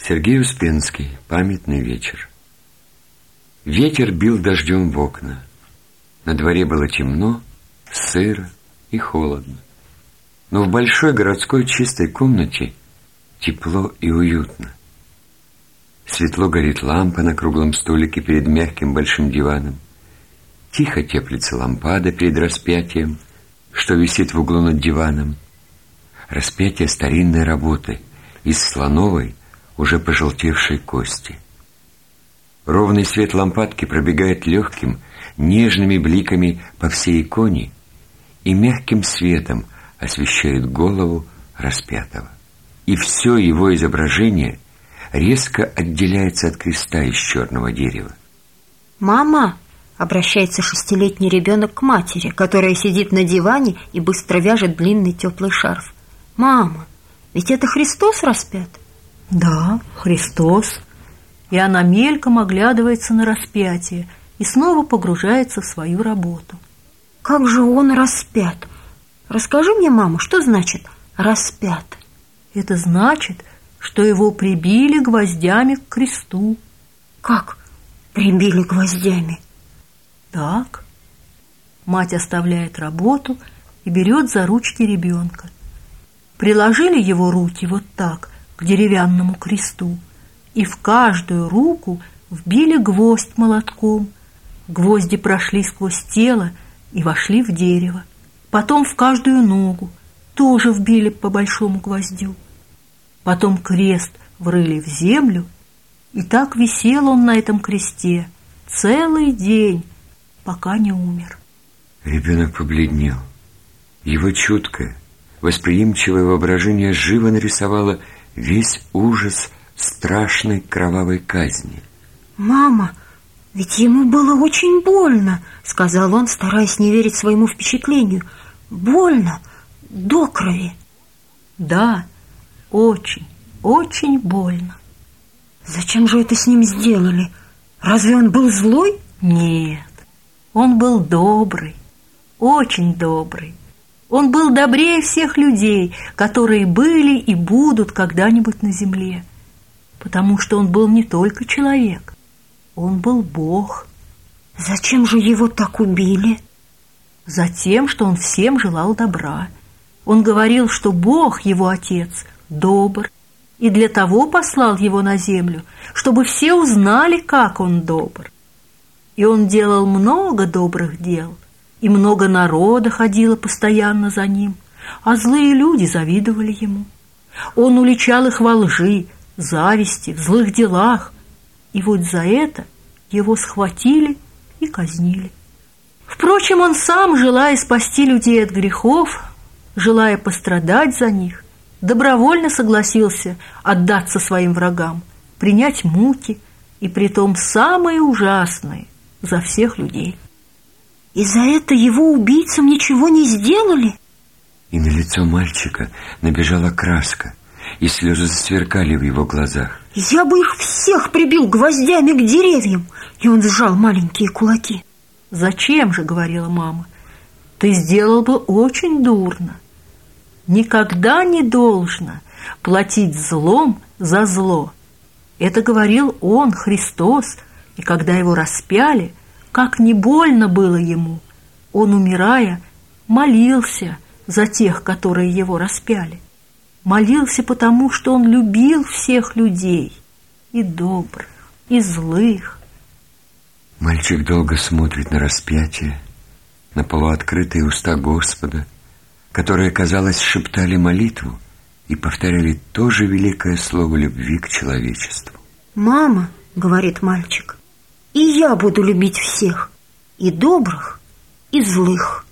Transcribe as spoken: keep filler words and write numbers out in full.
Сергей Успенский. Памятный вечер. Ветер бил дождем в окна. На дворе было темно, сыро и холодно. Но в большой городской чистой комнате тепло и уютно. Светло горит лампа на круглом столике перед мягким большим диваном. Тихо теплится лампада перед распятием, что висит в углу над диваном. Распятие старинной работы из слоновой, уже пожелтевшей кости. Ровный свет лампадки пробегает легким, нежными бликами по всей иконе и мягким светом освещает голову распятого. И все его изображение резко отделяется от креста из черного дерева. «Мама!» — обращается шестилетний ребенок к матери, которая сидит на диване и быстро вяжет длинный теплый шарф. «Мама, ведь это Христос распят?» «Да, Христос». И она мельком оглядывается на распятие и снова погружается в свою работу. «Как же он распят? Расскажи мне, мама, что значит распят?» «Это значит, что его прибили гвоздями к кресту». «Как прибили гвоздями?» «Так». Мать оставляет работу и берет за ручки ребенка. Приложили его руки вот так к деревянному кресту и в каждую руку вбили гвоздь молотком. Гвозди прошли сквозь тело и вошли в дерево. Потом в каждую ногу тоже вбили по большому гвоздю. Потом крест врыли в землю, и так висел он на этом кресте целый день, пока не умер. Ребенок побледнел. Его чуткое, восприимчивое воображение живо нарисовало весь ужас страшной кровавой казни. «Мама, ведь ему было очень больно», — сказал он, стараясь не верить своему впечатлению. «Больно до крови». «Да, очень, очень больно». «Зачем же это с ним сделали? Разве он был злой?» «Нет, он был добрый, очень добрый. Он был добрее всех людей, которые были и будут когда-нибудь на земле, потому что он был не только человек, он был Бог». «Зачем же его так убили?» «Затем, что он всем желал добра. Он говорил, что Бог, его Отец, добр, и для того послал его на землю, чтобы все узнали, как он добр. И он делал много добрых дел, и много народа ходило постоянно за ним, а злые люди завидовали ему. Он уличал их во лжи, зависти, в злых делах, и вот за это его схватили и казнили. Впрочем, он сам, желая спасти людей от грехов, желая пострадать за них, добровольно согласился отдаться своим врагам, принять муки, и притом самые ужасные за всех людей». «И за это его убийцам ничего не сделали?» И на лицо мальчика набежала краска, и слезы засверкали в его глазах. «Я бы их всех прибил гвоздями к деревьям!» И он сжал маленькие кулаки. «Зачем же, — говорила мама, — ты сделал бы очень дурно. Никогда не должно платить злом за зло. Это говорил он, Христос, и когда его распяли, как не больно было ему, он, умирая, молился за тех, которые его распяли. Молился потому, что он любил всех людей, и добрых, и злых». Мальчик долго смотрит на распятие, на полуоткрытые уста Господа, которые, казалось, шептали молитву и повторяли то же великое слово любви к человечеству. «Мама, — говорит мальчик, — и я буду любить всех, и добрых, и злых».